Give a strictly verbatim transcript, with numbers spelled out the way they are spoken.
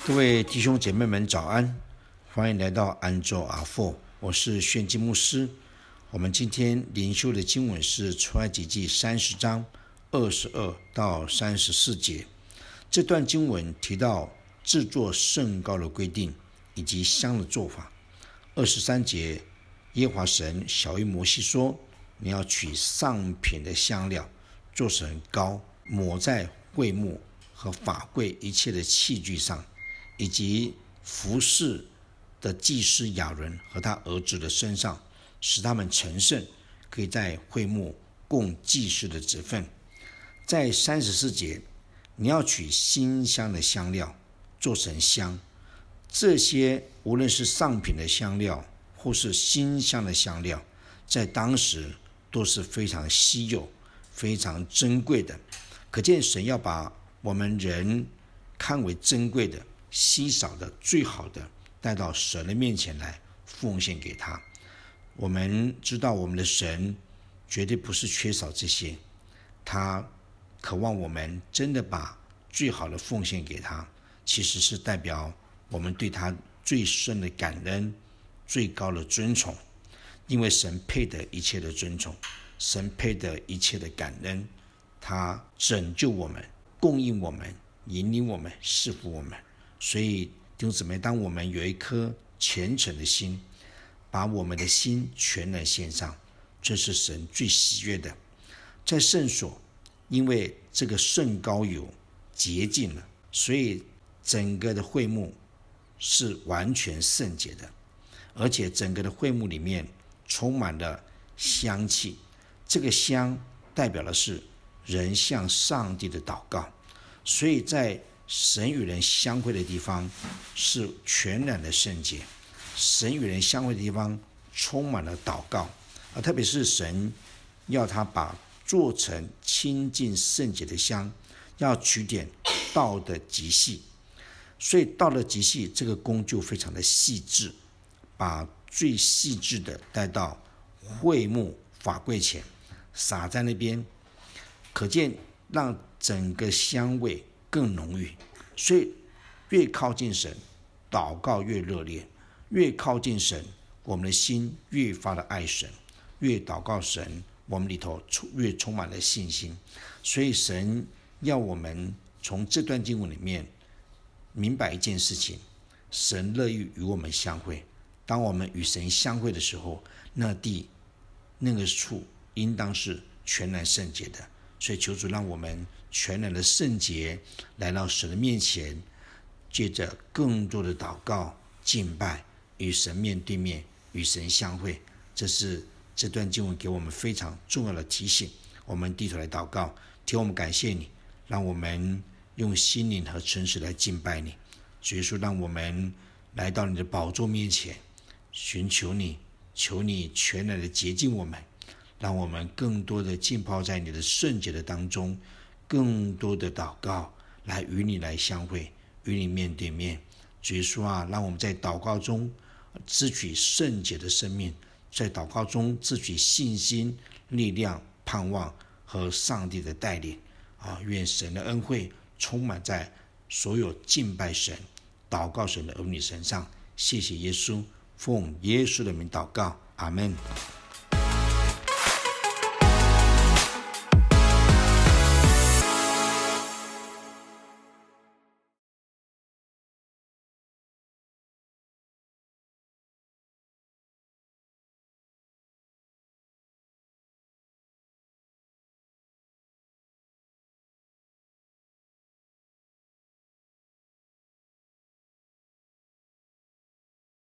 各位弟兄姐妹们早安，欢迎来到安州阿父，我是炫基牧师。我们今天灵修的经文是出埃及记三十章二十二到三十四节。这段经文提到制作圣膏的规定以及香的做法。二十三节，耶和华神晓谕摩西说，你要取上品的香料做成膏，抹在会幕和法柜一切的器具上，以及服侍的祭司亚伦和他儿子的身上，使他们成圣，可以在会幕供祭司的职分。在三十四节，你要取馨香的香料做成香，这些无论是上品的香料或是馨香的香料，在当时都是非常稀有非常珍贵的。可见神要把我们人看为珍贵的稀少的最好的带到神的面前来奉献给他。我们知道我们的神绝对不是缺少这些，他渴望我们真的把最好的奉献给他，其实是代表我们对他最深的感恩，最高的尊崇。因为神配得一切的尊崇，神配得一切的感恩，他拯救我们，供应我们，引领我们，赐福我们。所以弟兄姊妹，当我们有一颗虔诚的心，把我们的心全然献上，这是神最喜悦的。在圣所，因为这个圣膏油洁净了，所以整个的会幕是完全圣洁的，而且整个的会幕里面充满了香气。这个香代表的是人向上帝的祷告，所以在神与人相会的地方是全然的圣洁，神与人相会的地方充满了祷告，而特别是神要他把做成清净圣洁的香，要取点道的极细，所以道的极细这个工就非常的细致，把最细致的带到会幕法柜前，撒在那边，可见让整个香味更浓郁。所以越靠近神，祷告越热烈，越靠近神，我们的心越发的爱神，越祷告神，我们里头越充满了信心。所以神要我们从这段经文里面明白一件事情，神乐意与我们相会。当我们与神相会的时候，那地那个处应当是全然圣洁的。所以求主让我们全然的圣洁来到神的面前，借着更多的祷告敬拜，与神面对面，与神相会。这是这段经文给我们非常重要的提醒。我们低头来祷告，天，我们感谢你，让我们用心灵和诚实来敬拜你。主耶稣，让我们来到你的宝座面前，寻求你，求你全然的洁净我们，让我们更多的浸泡在你的圣洁的当中，更多的祷告来与你来相会，与你面对面。主耶稣啊，让我们在祷告中支取圣洁的生命，在祷告中支取信心、力量、盼望和上帝的带领啊！愿神的恩惠充满在所有敬拜神、祷告神的儿女身上。谢谢耶稣，奉耶稣的名祷告，阿们。